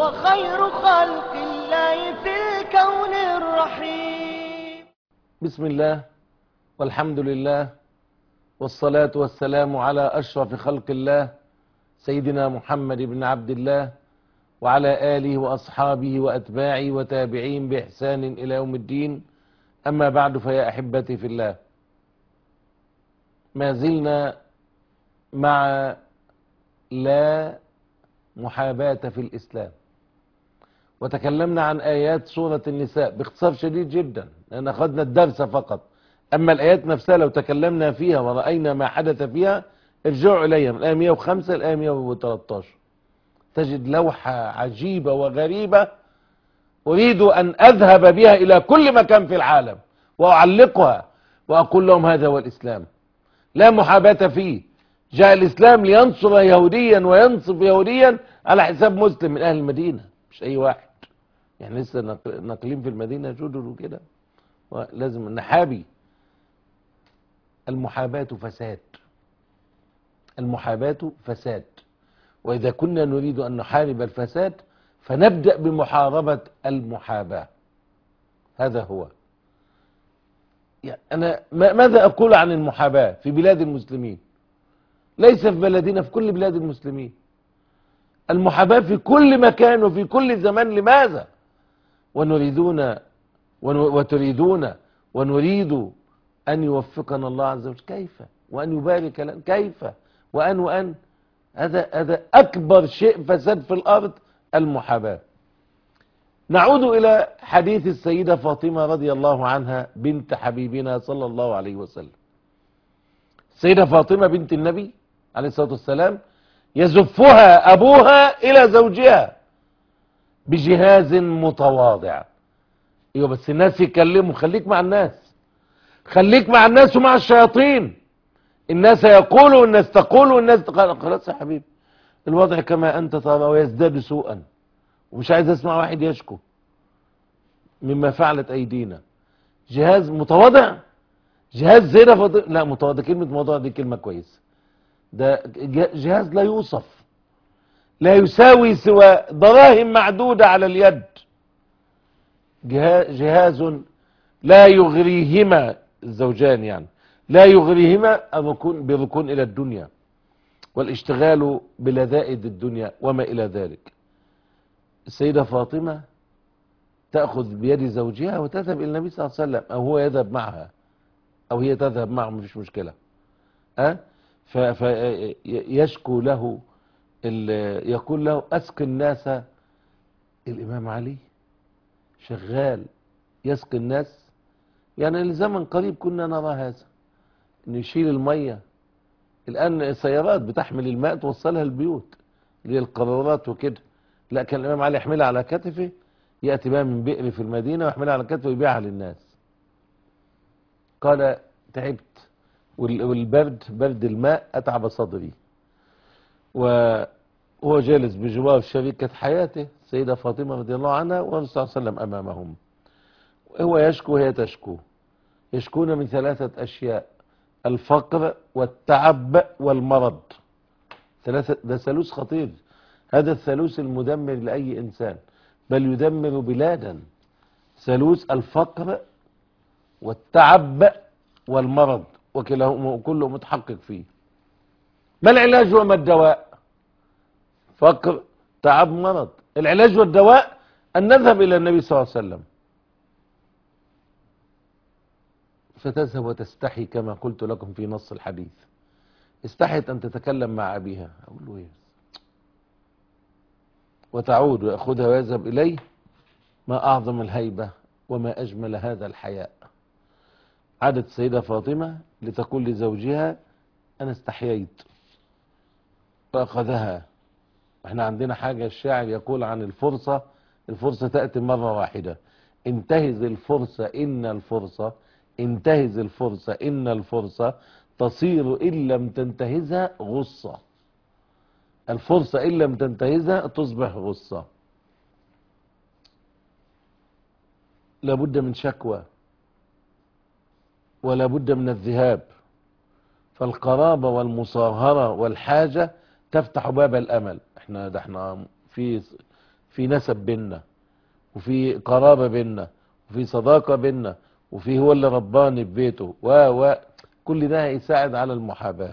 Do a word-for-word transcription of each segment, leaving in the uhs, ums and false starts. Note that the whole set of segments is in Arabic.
خير خلق الله في الكون الرحيم. بسم الله والحمد لله والصلاة والسلام على أشرف خلق الله سيدنا محمد بن عبد الله وعلى آله وأصحابه وأتباعه وتابعين بإحسان إلى يوم الدين. أما بعد، فيا أحبتي في الله، ما زلنا مع لا محاباة في الإسلام، وتكلمنا عن آيات سورة النساء باختصار شديد جدا لأن أخذنا الدرس فقط. أما الآيات نفسها لو تكلمنا فيها ورأينا ما حدث فيها ارجعوا إليها من الآية مئة وخمسة الآية مئة وثلاثة عشر، تجد لوحة عجيبة وغريبة أريد أن أذهب بها إلى كل مكان في العالم وأعلقها وأقول لهم هذا هو الإسلام، لا محاباة فيه. جاء الإسلام لينصر يهوديا وينصف يهوديا على حساب مسلم من أهل المدينة، مش أي واحد. يعني لسه ناقلين في المدينة جدد وكده، لازم نحابي. المحاباة فساد، المحاباة فساد، وإذا كنا نريد أن نحارب الفساد فنبدأ بمحاربة المحاباة. هذا هو. يعني أنا ماذا أقول عن المحاباة في بلاد المسلمين؟ ليس في بلدنا، في كل بلاد المسلمين المحاباة في كل مكان وفي كل زمان. لماذا؟ ونريدون وتريدون ونريد أن يوفقنا الله عز وجل، كيف؟ وأن يبارك لنا، كيف؟ وأن وأن هذا هذا أكبر شيء فساد في الأرض، المحاباة. نعود إلى حديث السيدة فاطمة رضي الله عنها بنت حبيبنا صلى الله عليه وسلم. السيدة فاطمة بنت النبي عليه الصلاة والسلام يزفها أبوها إلى زوجها بجهاز متواضع. ايوه بس الناس يكلموا، خليك مع الناس، خليك مع الناس ومع الشياطين. الناس يقولوا والناس تقول والناس تقول. خلاص يا حبيبي، الوضع كما أنت ترى ويزداد سوءا، ومش عايز اسمع واحد يشكو مما فعلت أيدينا. جهاز متواضع، جهاز زينة فاطمة، لا متواضع، كلمة متواضع دي كلمة كويسة. ده جهاز لا يوصف، لا يساوي سوى دراهم معدودة على اليد. جهاز لا يغريهما الزوجان، يعني لا يغريهما الركون بالركون إلى الدنيا والاشتغال بلذائذ الدنيا وما إلى ذلك. السيدة فاطمة تأخذ بيد زوجها وتذهب إلى النبي صلى الله عليه وسلم، أو هو يذهب معها أو هي تذهب معه، مفيش مشكلة. أه؟ فيشكو له، يقول له أسقي الناس. الإمام علي شغال يسقي الناس، يعني لزمن قريب كنا نرى هذا، إنه يشيل المية. الآن سيارات بتحمل الماء توصلها البيوت اللي هي القارورات وكده، لا كان الإمام علي يحملها على كتفه، يأتي بها من بئر في المدينة ويحملها على كتفه ويبيعها للناس. قال تعبت، والبرد، برد الماء أتعب صدري. وهو جالس بجوار شريكة حياته السيدة فاطمة رضي الله عنها والرسول صلى الله عليه وسلم أمامهم، هو يشكو وهي تشكو. يشكون من ثلاثة أشياء: الفقر والتعب والمرض. ثلاثة، ده ثالوث خطير، هذا الثالوث المدمر لأي إنسان، بل يدمر بلادا. ثالوث الفقر والتعب والمرض، وكلاهما كله متحقق فيه. ما العلاج وما الدواء؟ فقر، تعب، مرض. العلاج والدواء أن نذهب إلى النبي صلى الله عليه وسلم. فتذهب وتستحي كما قلت لكم في نص الحديث، استحيت أن تتكلم مع أبيها، أقول له إيه، وتعود ويأخذها ويذهب إليه. ما أعظم الهيبة وما أجمل هذا الحياء. عادت السيدة فاطمة لتقول لزوجها أنا استحييت، فأخذها. احنا عندنا حاجة الشاعر يقول عن الفرصة: الفرصة تأتي مرة واحدة، انتهز الفرصة إن الفرصة انتهز الفرصة إن الفرصة تصير إن لم تنتهزها غصة. الفرصة إن لم تنتهزها تصبح غصة. لابد من شكوى ولا بد من الذهاب، فالقرابة والمصاهرة والحاجة تفتح باب الأمل. احنا ده احنا في في نسب بينا، وفي قرابة بينا، وفي صداقة بينا، وفي هو اللي رباني في بيته و و كل ده هيساعد على المحاباة.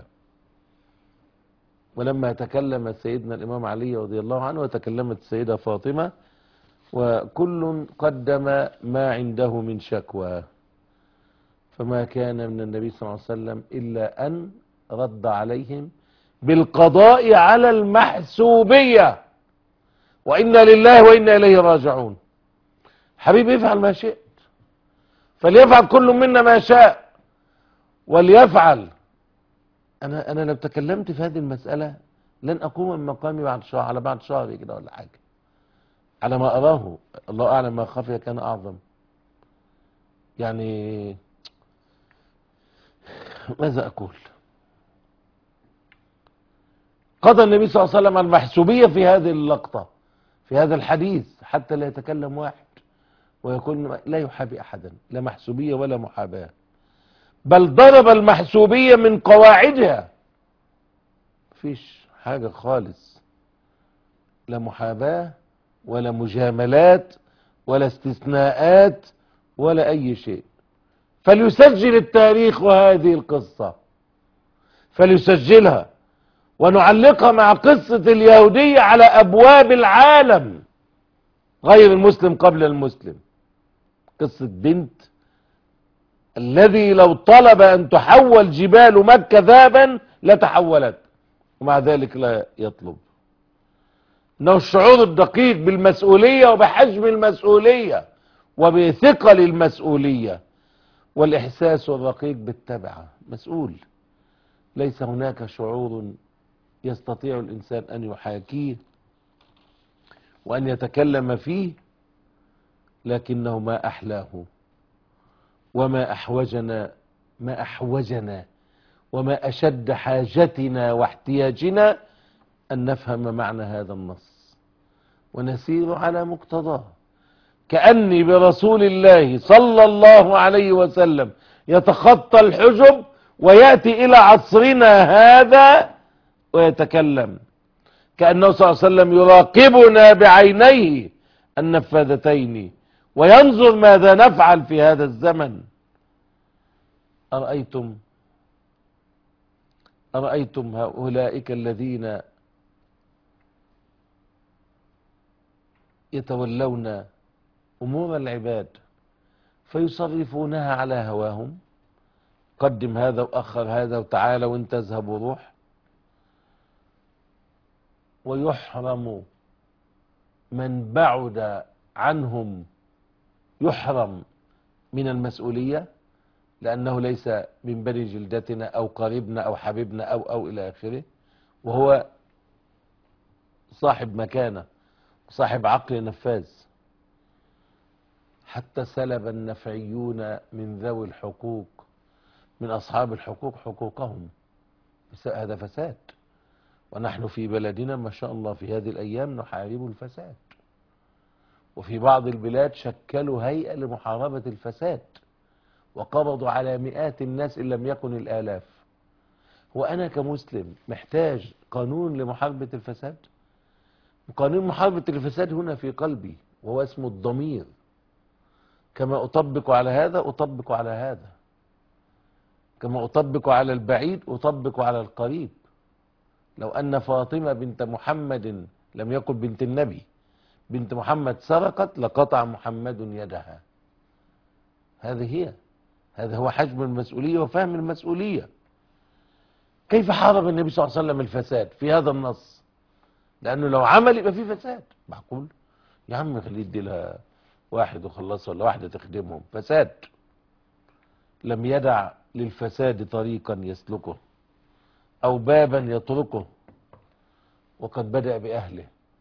ولما تكلم سيدنا الإمام علي رضي الله عنه وتكلمت السيدة فاطمة، وكل قدم ما عنده من شكوى، فما كان من النبي صلى الله عليه وسلم إلا أن رد عليهم بالقضاء على المحسوبية، وإنا لله وإنا إليه راجعون. حبيبي افعل ما شئت، فليفعل كل منا ما شاء وليفعل. أنا أنا لو تكلمت في هذه المسألة لن أقوم من مقامي بعد شهر، على بعد شهر كده ولا حاجة، على ما أراه. الله أعلم ما خفي كان أعظم. يعني ماذا أقول؟ قضى النبي صلى الله عليه وسلم عن المحسوبية في هذه اللقطة، في هذا الحديث، حتى لا يتكلم واحد ويكون لا يحابي أحدا، لا محسوبية ولا محاباة، بل ضرب المحسوبية من قواعدها. مفيش حاجة خالص، لا محاباة ولا مجاملات ولا استثناءات ولا أي شيء. فليسجل التاريخ هذه القصة، فليسجلها ونعلقها مع قصة اليهودية على أبواب العالم غير المسلم قبل المسلم. قصة بنت الذي لو طلب أن تحول جبال مكة ذهبا لتحولت، ومع ذلك لا يطلب. إنه الشعور الدقيق بالمسؤولية وبحجم المسؤولية وبثقل المسؤولية، والإحساس الرقيق بالتبعة. مسؤول، ليس هناك شعور يستطيع الإنسان أن يحاكيه وأن يتكلم فيه، لكنه ما أحلاه وما أحوجنا ما أحوجنا وما أشد حاجتنا واحتياجنا أن نفهم معنى هذا النص ونسير على مقتضاه، كأني برسول الله صلى الله عليه وسلم يتخطى الحجب ويأتي إلى عصرنا هذا ويتكلم، كأنه صلى الله عليه وسلم يراقبنا بعينيه النفاذتين وينظر ماذا نفعل في هذا الزمن. أرأيتم أرأيتم هؤلاء الذين يتولون أمور العباد فيصرفونها على هواهم، قدم هذا وأخر هذا وتعالى وانت اذهب وروح، ويحرم من بعد عنهم، يحرم من المسؤولية لأنه ليس من بني جلدتنا أو قريبنا أو حبيبنا أو أو إلى آخره، وهو صاحب مكانة صاحب عقل نفاذ. حتى سلب النفعيون من ذوي الحقوق من أصحاب الحقوق حقوقهم، هذا فساد. ونحن في بلدنا ما شاء الله في هذه الأيام نحارب الفساد، وفي بعض البلاد شكلوا هيئة لمحاربة الفساد وقبضوا على مئات الناس إن لم يكن الآلاف. وأنا كمسلم محتاج قانون لمحاربة الفساد؟ قانون محاربة الفساد هنا في قلبي، وهو اسمه الضمير. كما أطبق على هذا أطبق على هذا، كما أطبق على البعيد أطبق على القريب. لو أن فاطمة بنت محمد لم يقل بنت النبي، بنت محمد سرقت لقطع محمد يدها. هذه هي هذا هو حجم المسؤولية وفهم المسؤولية. كيف حارب النبي صلى الله عليه وسلم الفساد في هذا النص؟ لأنه لو عمل يبقى فيه فساد. معقول يا عم خليه يدي لها واحد وخلصها ولا واحدة تخدمهم؟ فساد. لم يدع للفساد طريقا يسلكه أو بابا يطرقه، وقد بدأ بأهله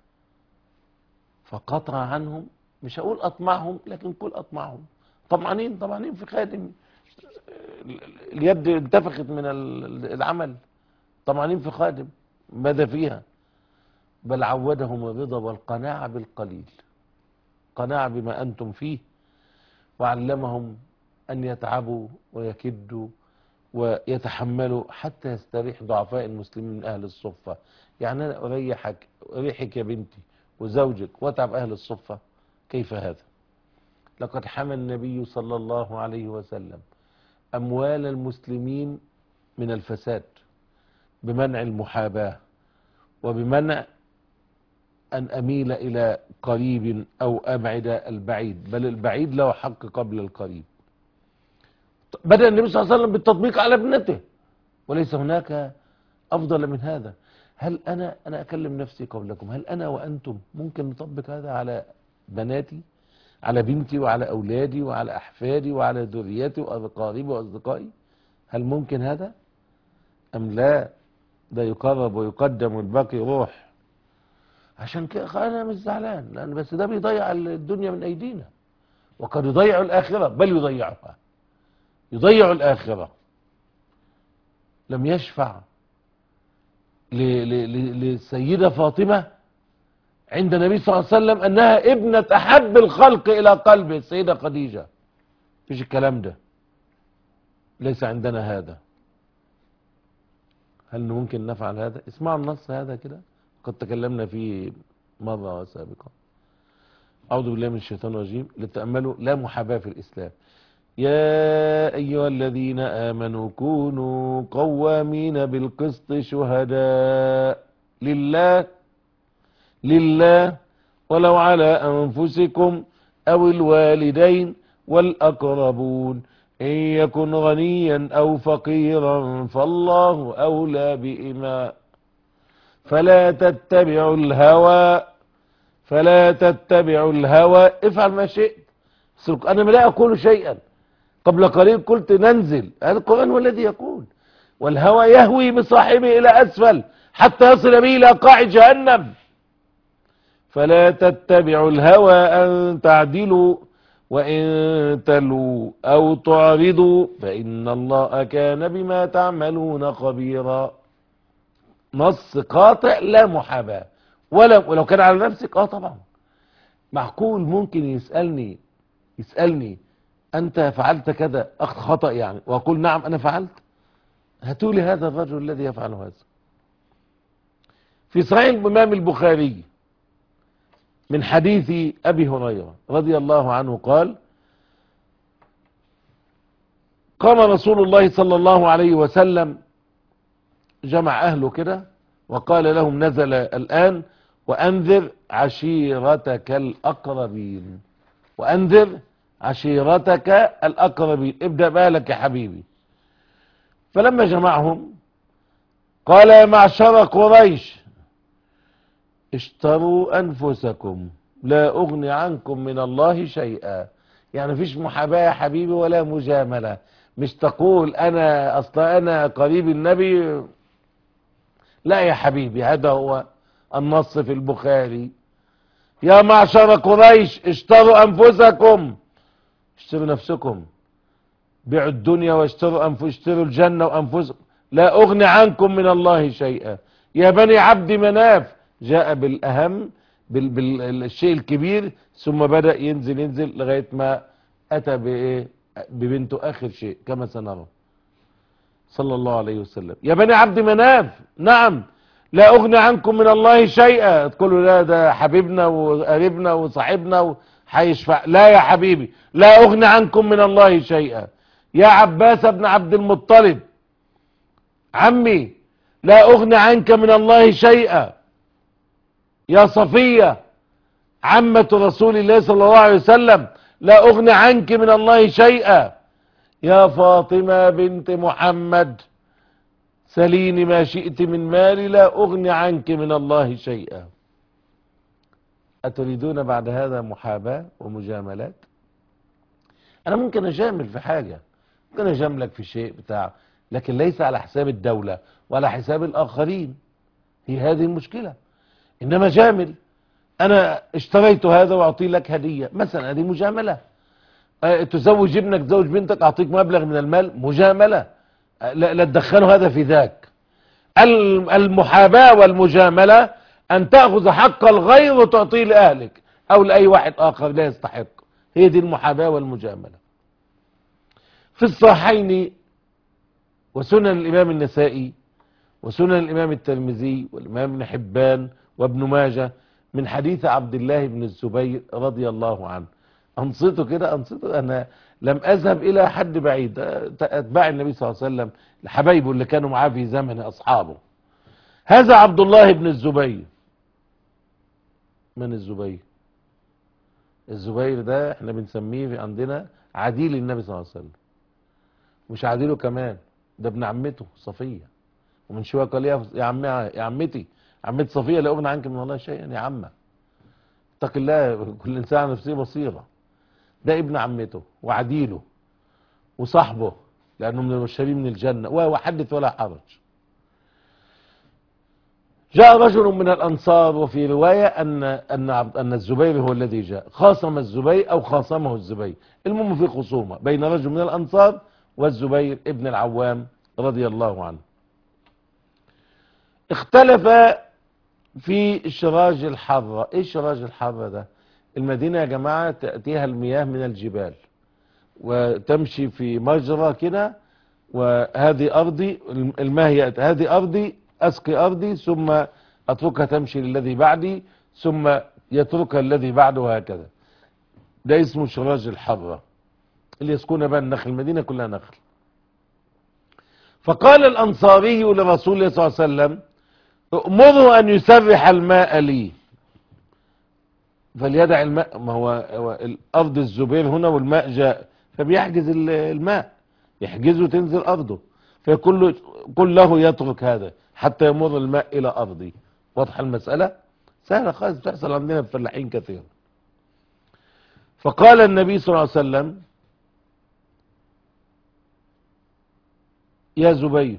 فقطع عنهم. مش هقول أطمعهم، لكن كل أطمعهم طمعانين طمعانين في خادم، اليد انتفخت من العمل، طمعانين في خادم. ماذا فيها؟ بل عودهم الرضا والقناعة بالقليل، قناعة بما أنتم فيه، وعلمهم أن يتعبوا ويكدوا ويتحملوا حتى يستريح ضعفاء المسلمين من أهل الصفة. يعني أنا أريحك أريحك يا بنتي وزوجك واتعب أهل الصفة، كيف هذا؟ لقد حمى النبي صلى الله عليه وسلم أموال المسلمين من الفساد بمنع المحاباة وبمنع أن أميل إلى قريب أو أبعد البعيد، بل البعيد له حق قبل القريب. بدأ النبي صلى الله عليه وسلم بالتطبيق على ابنته، وليس هناك أفضل من هذا. هل أنا أنا أكلم نفسي قبلكم، هل أنا وأنتم ممكن نطبق هذا على بناتي، على بنتي وعلى أولادي وعلى أحفادي وعلى ذريتي وأقاربي وأصدقائي؟ هل ممكن هذا أم لا؟ ده يقرب ويقدم والباقي روح. عشان كده أنا مش زعلان، لأن بس ده بيضيع الدنيا من أيدينا، وقد يضيع الآخرة، بل يضيعها، يضيع الآخرة. لم يشفع للسيدة فاطمة عند النبي صلى الله عليه وسلم أنها ابنة أحب الخلق إلى قلبه السيدة خديجة. فيش الكلام ده، ليس عندنا هذا. هل ممكن نفعل هذا؟ اسمعوا النص هذا كده، قد تكلمنا فيه مرة سابقة. أعوذ بالله من الشيطان الرجيم. لتأملوا لا محاباة في الإسلام. يا أيها الذين آمنوا كونوا قوامين بالقسط شهداء لله لله ولو على أنفسكم أو الوالدين والأقربون إن يكن غنيا أو فقيرا فالله أولى بهما فلا تتبعوا الهوى فلا تتبعوا الهوى افعل ما شئت. أنا لا أقول شيئا، قبل قليل قلت ننزل، هذا القرآن هو الذي يقول. والهوى يهوي بصاحبه إلى أسفل حتى يصل به إلى قاع جهنم. فلا تتبعوا الهوى أن تعدلوا وإن تلوا أو تعرضوا فإن الله كان بما تعملون خبيرا. نص قاطع لا محاباة. ولو, ولو كان على نفسك اه طبعا معقول ممكن يسألني يسألني أنت فعلت كذا خطأ يعني، وأقول نعم أنا فعلت. هاتوا لي هذا الرجل الذي يفعل هذا. في صحيح الإمام البخاري من حديث أبي هريرة رضي الله عنه قال: قام رسول الله صلى الله عليه وسلم، جمع أهله كده وقال لهم: نزل الآن وأنذر عشيرتك الأقربين، وأنذر عشيرتك الأقربين، ابدأ بالك يا حبيبي. فلما جمعهم قال: يا معشر قريش اشتروا أنفسكم لا أغني عنكم من الله شيئا. يعني مفيش محاباة يا حبيبي ولا مجاملة، مش تقول أنا أصلا أنا قريب النبي، لا يا حبيبي. هذا هو النص في البخاري: يا معشر قريش اشتروا أنفسكم، اشتروا نفسكم، بيعوا الدنيا واشتروا أنفس اشتروا الجنة وأنفسكم، لا أغني عنكم من الله شيئا. يا بني عبد مناف، جاء بالأهم بالشيء الكبير ثم بدأ ينزل ينزل لغاية ما أتى بإيه؟ ببنته آخر شيء كما سنرى صلى الله عليه وسلم. يا بني عبد مناف، نعم لا أغني عنكم من الله شيئا. تقولوا لا ده حبيبنا وقريبنا وصاحبنا وحيشفع، لا يا حبيبي لا أغني عنكم من الله شيئا. يا عباس بن عبد المطلب عمي، لا أغني عنك من الله شيئا. يا صفية عمة رسول الله صلى الله عليه وسلم، لا أغني عنك من الله شيئا. يا فاطمة بنت محمد سليني ما شئت من مالي لا أغني عنك من الله شيئا. أتريدون بعد هذا محاباة ومجاملات؟ أنا ممكن أجامل في حاجة، ممكن أجاملك في شيء بتاع، لكن ليس على حساب الدولة ولا حساب الآخرين. هي هذه المشكلة. إنما جامل، أنا اشتريت هذا وأعطي لك هدية مثلا، هذه مجاملة. أه تزوج ابنك تزوج بنتك أعطيك مبلغ من المال، مجاملة. أه لا, لا تدخلوا هذا في ذاك. المحاباة والمجاملة أن تأخذ حق الغير وتعطيه لأهلك أو لأي واحد آخر لا يستحق. هي دي المحاباة والمجاملة. في الصحيحين وسنن الإمام النسائي وسنن الإمام الترمذي والإمام ابن حبان وابن ماجه من حديث عبد الله بن الزبير رضي الله عنه. أنصته كده، أنصته. أنا لم أذهب إلى حد بعيد، أتباع النبي صلى الله عليه وسلم لحبايبه اللي كانوا معاه في زمن أصحابه. هذا عبد الله بن الزبير. من الزبير؟ الزبير ده احنا بنسميه عندنا عديل النبي صلى الله عليه وسلم. مش عديله كمان، ده ابن عمته صفية. ومن شوية قال يا يا عمي يا عمتي عمتي صفية لا أغنى عنك من الله شيئا يا عمة. اتق الله، كل إنسان على نفسه بصيرة. ده ابن عمته وعديله وصاحبه، لأنه من المبشرين من الجنة، وحدث ولا حرج. جاء رجل من الأنصار، وفي رواية أن أن أن الزبير هو الذي جاء، خاصم الزبير أو خاصمه الزبير، المهم في خصومة بين رجل من الأنصار والزبير ابن العوام رضي الله عنه. اختلف في الشراج الحرة. ايه الشراج الحرة ده؟ المدينة يا جماعة تأتيها المياه من الجبال وتمشي في مجرى كده، وهذه أرضي الماء يأتي، هذه أرضي أسقي أرضي ثم أتركها تمشي للذي بعدي ثم يتركها الذي بعده، وهكذا. ده اسمه شراج الحرة اللي يسكن بها النخل، المدينة كلها نخل. فقال الأنصاري لرسول الله صلى الله عليه وسلم أمره أن يسرح الماء لي، فليدع الماء. ما هو, هو الأرض الزبير هنا والماء جاء، فبيحجز الماء، يحجزه تنزل أرضه، فيقول قل له يترك هذا حتى يمر الماء إلى أرضي. واضحة المسألة؟ سهلة خالص، بتحصل عندنا في فلاحين كثيرا. فقال النبي صلى الله عليه وسلم يا زبير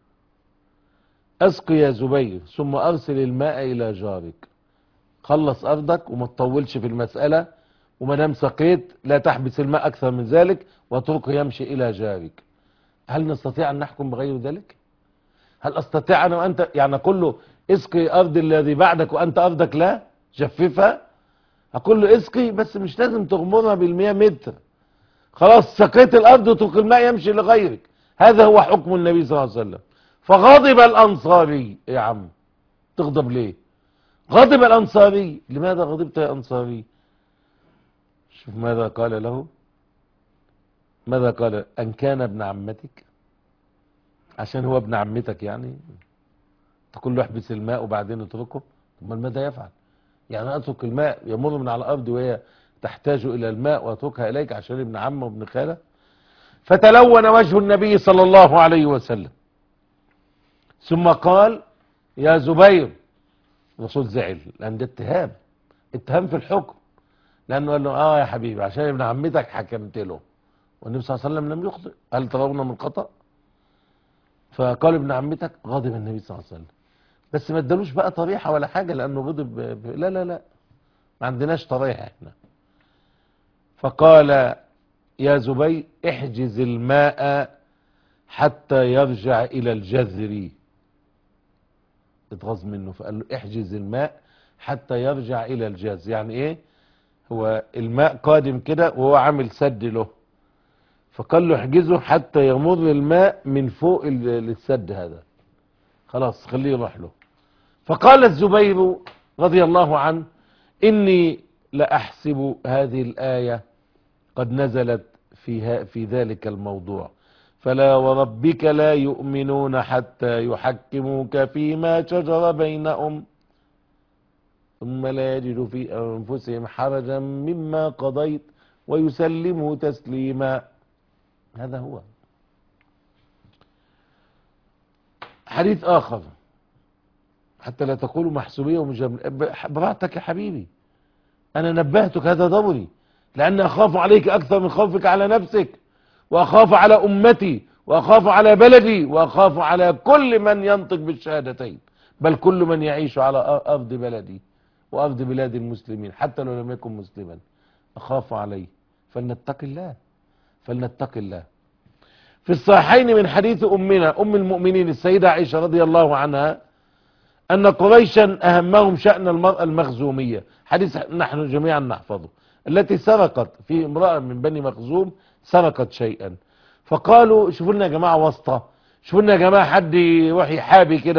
أسقي يا زبير ثم أرسل الماء إلى جارك. خلص أرضك وما تطولش في المسألة، وما دام سقيت لا تحبس الماء أكثر من ذلك واتركه يمشي إلى جارك. هل نستطيع أن نحكم بغير ذلك؟ هل أستطيع أنا وأنت يعني أقول له اسقي أرض الذي بعدك وأنت أرضك لا جففها؟ أقول له اسقي بس مش لازم تغمرها بالمياه متر. خلاص سقيت الأرض وترك الماء يمشي لغيرك. هذا هو حكم النبي صلى الله عليه وسلم. فغضب الأنصاري. يا عم تغضب ليه؟ غضب الأنصاري. لماذا غضبت يا أنصاري؟ شوف ماذا قال له. ماذا قال؟ أن كان ابن عمتك، عشان هو ابن عمتك يعني تقول له احبس الماء وبعدين اتركه؟ امال ماذا يفعل؟ يعني اترك الماء يمر من على الارض وهي تحتاج الى الماء واتركها اليك عشان ابن عمه وابن خاله؟ فتلون وجه النبي صلى الله عليه وسلم، ثم قال يا زبير. الرسول زعل لان ده اتهام، اتهام في الحكم، لانه قال له اه يا حبيبي عشان ابن عمتك حكمت له، والنبي صلى الله عليه وسلم لم يخطئ. هل ترون من خطأ؟ فقال ابن عمتك. غضب النبي صلى الله عليه وسلم، بس ما ادالوش بقى طريحه ولا حاجه لانه غضب ب... لا لا لا ما عندناش طريحه احنا. فقال يا زبير احجز الماء حتى يرجع الى الجذر. اتغاظ منه فقال له احجز الماء حتى يرجع الى الجذر. يعني ايه؟ هو الماء قادم كده وهو عامل سد له، فقال له احجزه حتى يمر الماء من فوق السد هذا، خلاص خليه يروح له. فقال الزبير رضي الله عنه إني لأحسب هذه الآية قد نزلت في, في ذلك الموضوع، فلا وربك لا يؤمنون حتى يحكموك فيما شجر بينهم ثم لا يجدوا في أنفسهم حرجا مما قضيت ويسلموا تسليما. هذا هو. حديث آخر حتى لا تقولوا محسوبية ومجاملة. براحتك يا حبيبي، أنا نبهتك، هذا دوري، لأن أخاف عليك أكثر من خوفك على نفسك، وأخاف على أمتي، وأخاف على بلدي، وأخاف على كل من ينطق بالشهادتين، بل كل من يعيش على أرض بلدي وأرض بلاد المسلمين حتى لو لم يكن مسلما أخاف عليه. فلنتق الله، فلنتق الله. في الصحيحين من حديث أمنا أم المؤمنين السيدة عائشة رضي الله عنها أن قريشا أهمهم شأن المرأة المخزومية، حديث نحن جميعا نحفظه، التي سرقت في امرأة من بني مخزوم سرقت شيئا، فقالوا شوفوا لنا يا جماعة واسطة، شوفوا لنا يا جماعة حد يروح يحابي كده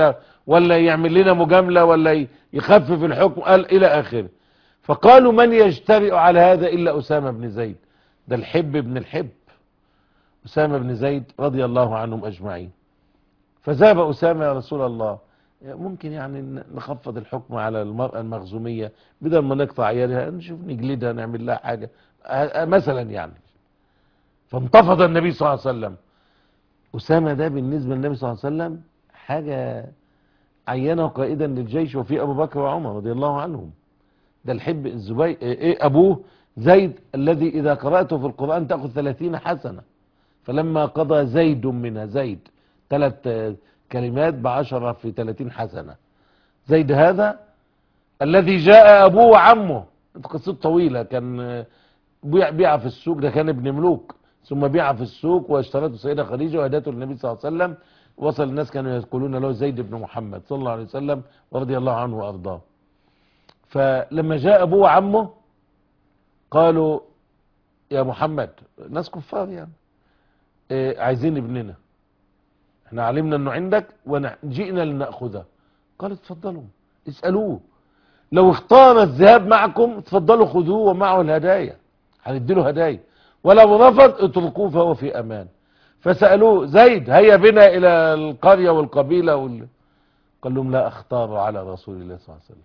ولا يعمل لنا مجاملة ولا يخفف الحكم، قال إلى آخره. فقالوا من يجترئ على هذا إلا أسامة بن زيد، ده الحب بن الحب، أسامة بن زيد رضي الله عنهم أجمعين. فذهب أسامة: يا رسول الله، ممكن يعني نخفض الحكم على المرأة المخزومية بدل ما نقطع عيالها، نشوف نجلدها نعمل لها حاجة مثلا يعني. فانتفض النبي صلى الله عليه وسلم. أسامة ده بالنسبة للنبي صلى الله عليه وسلم حاجة عينه قائدا للجيش، وفي أبو بكر وعمر رضي الله عنهم. ده الحب الزبير إيه أبوه زيد الذي إذا قرأته في القرآن تأخذ ثلاثين حسنة، فلما قضى زيد منها، زيد ثلاث كلمات بعشرة في ثلاثين حسنة. زيد هذا الذي جاء أبوه وعمه، قصته طويلة، كان بيع بيع في السوق، ده كان ابن ملوك، ثم بيع في السوق واشترته السيدة خديجة وهدته للنبي صلى الله عليه وسلم. وصل الناس كانوا يقولون له زيد بن محمد صلى الله عليه وسلم ورضي الله عنه وأرضاه. فلما جاء أبوه وعمه قالوا: يا محمد، ناس كفار يعني، إيه عايزين ابننا، احنا علمنا انه عندك وجئنا لنأخذه. قالوا: اتفضلوا اسألوه، لو اختار الذهاب معكم اتفضلوا خذوه ومعه الهدايا، هنديله هدايا، ولو رفض اتركوه فهو في امان. فسألوه: زيد هيا بنا الى القرية والقبيلة وال... قال لهم: لا اختار على رسول الله صلى الله عليه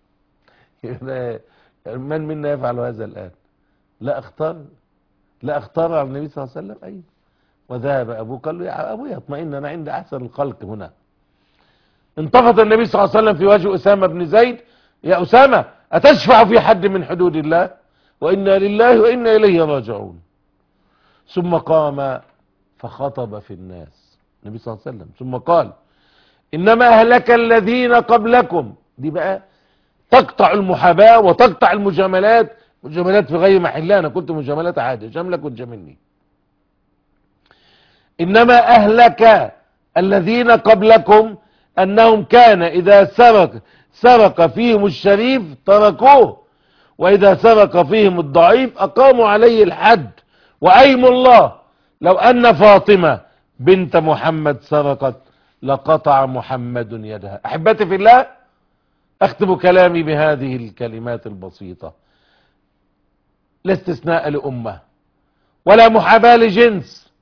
وسلم. من منا يفعل هذا الآن؟ لا اختار، لا اختار على النبي صلى الله عليه وسلم. أي وذهب أبوه قال له: يا أبوي اطمئن، أنا عندي أحسن الخلق هنا. انتفض النبي صلى الله عليه وسلم في وجه أسامة بن زيد: يا أسامة، أتشفع في حد من حدود الله؟ وإنا لله وإنا إليه راجعون. ثم قام فخطب في الناس النبي صلى الله عليه وسلم، ثم قال: إنما أهلك الذين قبلكم. دي بقى تقطع المحاباة وتقطع المجاملات، مجاملات في غير محلها، أنا قلت مجاملات عادية، جاملك وتجاملني. إنما أهلك الذين قبلكم أنهم كان إذا سرق سرق فيهم الشريف تركوه، وإذا سرق فيهم الضعيف أقاموا عليه الحد. وأيم الله لو أن فاطمة بنت محمد سرقت لقطع محمد يدها. أحبتي في الله، أختم كلامي بهذه الكلمات البسيطة: لا استثناء لأمة، ولا محاباة لجنس،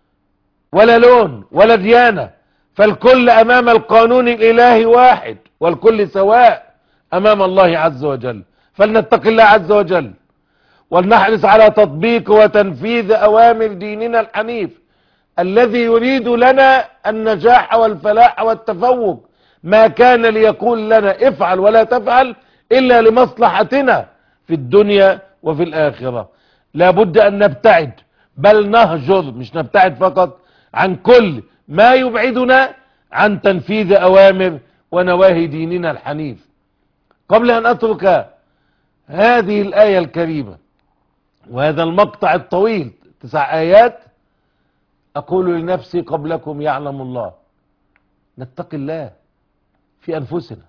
ولا لون، ولا ديانة، فالكل أمام القانون الإلهي واحد، والكل سواء أمام الله عز وجل. فلنتق الله عز وجل، ولنحرص على تطبيق وتنفيذ أوامر ديننا الحنيف الذي يريد لنا النجاح والفلاح والتفوق. ما كان ليقول لنا افعل ولا تفعل إلا لمصلحتنا في الدنيا وفي الآخرة. لا بد أن نبتعد، بل نهجر، مش نبتعد فقط، عن كل ما يبعدنا عن تنفيذ أوامر ونواهي ديننا الحنيف. قبل أن أترك هذه الآية الكريمة وهذا المقطع الطويل تسع آيات، أقول لنفسي قبلكم يعلم الله: نتقي الله في أنفسنا،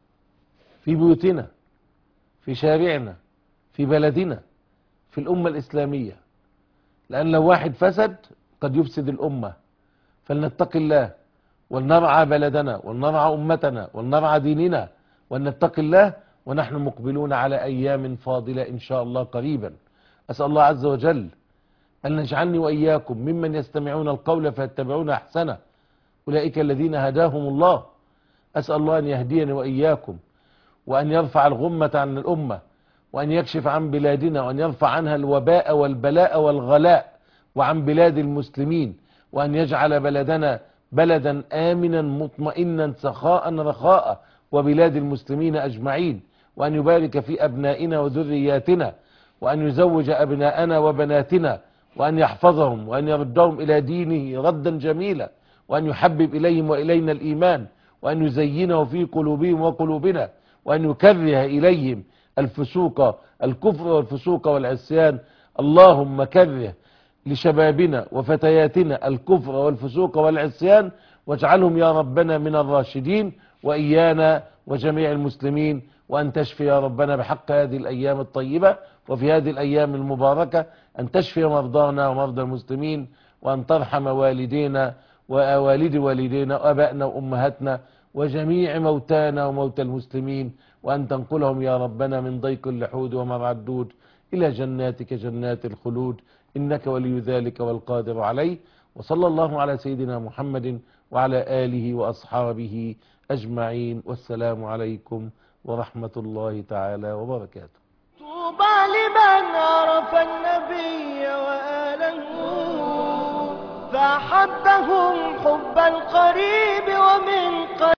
في بيوتنا، في شارعنا، في بلدنا، في الأمة الإسلامية، لأن لو واحد فسد قد يفسد الأمة. فلنتقي الله، ولنرعى بلدنا، ولنرعى أمتنا، ولنرعى ديننا، ولنتقي الله، ونحن مقبلون على أيام فاضلة إن شاء الله قريبا. أسأل الله عز وجل أن يجعلني وإياكم ممن يستمعون القول فيتبعون أحسنه، أولئك الذين هداهم الله. أسأل الله أن يهديني وإياكم، وأن يرفع الغمة عن الأمة، وأن يكشف عن بلادنا، وأن يرفع عنها الوباء والبلاء والغلاء وعن بلاد المسلمين، وأن يجعل بلدنا بلدا آمنا مطمئنا سخاء رخاء، وبلاد المسلمين أجمعين، وأن يبارك في أبنائنا وذرياتنا، وأن يزوج أبناءنا وبناتنا، وأن يحفظهم، وأن يردهم إلى دينه ردا جميلا، وأن يحبب إليهم وإلينا الإيمان، وأن يزينه في قلوبهم وقلوبنا، وأن يكره إليهم الفسوق الكفر والفسوق والعصيان. اللهم كره لشبابنا وفتياتنا الكفر والفسوق والعصيان، واجعلهم يا ربنا من الراشدين، وإيانا وجميع المسلمين. وأن تشفي يا ربنا بحق هذه الأيام الطيبة وفي هذه الأيام المباركة، أن تشفي مرضانا ومرضى المسلمين، وأن ترحم والدينا ووالدي والدينا وأبائنا وأمهاتنا، وجميع موتانا وموتى المسلمين، وأن تنقلهم يا ربنا من ضيق اللحود ومرعى الدود إلى جناتك جنات الخلود، إنك ولي ذلك والقادر عليه. وصلى الله على سيدنا محمد وعلى آله وأصحابه أجمعين، والسلام عليكم ورحمة الله تعالى وبركاته. طوبى لمن عرف النبي وآله فأحبهم حب القريب ومن قريب.